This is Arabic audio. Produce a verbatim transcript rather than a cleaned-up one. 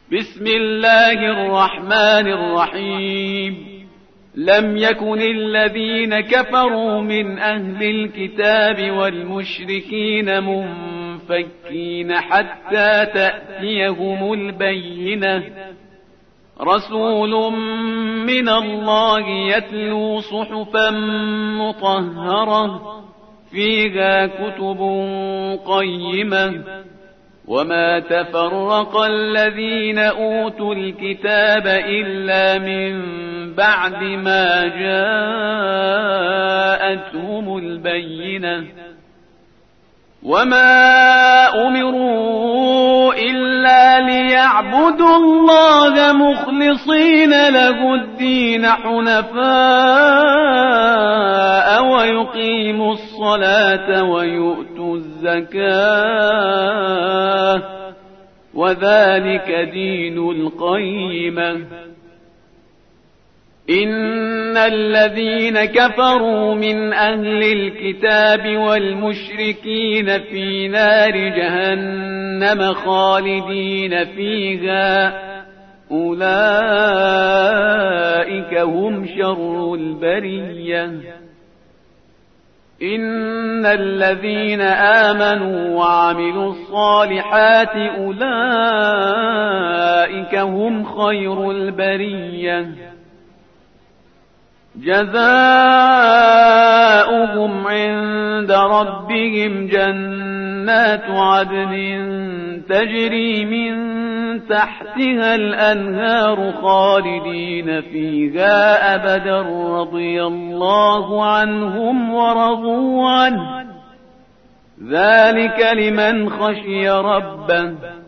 بسم الله الرحمن الرحيم. لم يكن الذين كفروا من أهل الكتاب والمشركين منفكين حتى تأتيهم البينة، رسول من الله يتلو صحفا مطهرة فيها كتب قيمة. وما تفرق الذين أوتوا الكتاب إلا من بعد ما جاءتهم البينة. وما أمروا إلا ليعبدوا الله مخلصين له الدين حنفاء ويقيموا الصلاة ويؤتوا الزكاة وذلك دين القيمة. إن الذين كفروا من أهل الكتاب والمشركين في نار جهنم خالدين فيها أولئك هم شر البرية. إن الذين آمنوا وعملوا الصالحات أولئك هم خير البرية. جزاؤهم عند ربهم جنات عدن تجري من تحتها الأنهار خالدين فيها أبدا رضي الله عنهم ورضوا عنه ذلك لمن خشي ربه.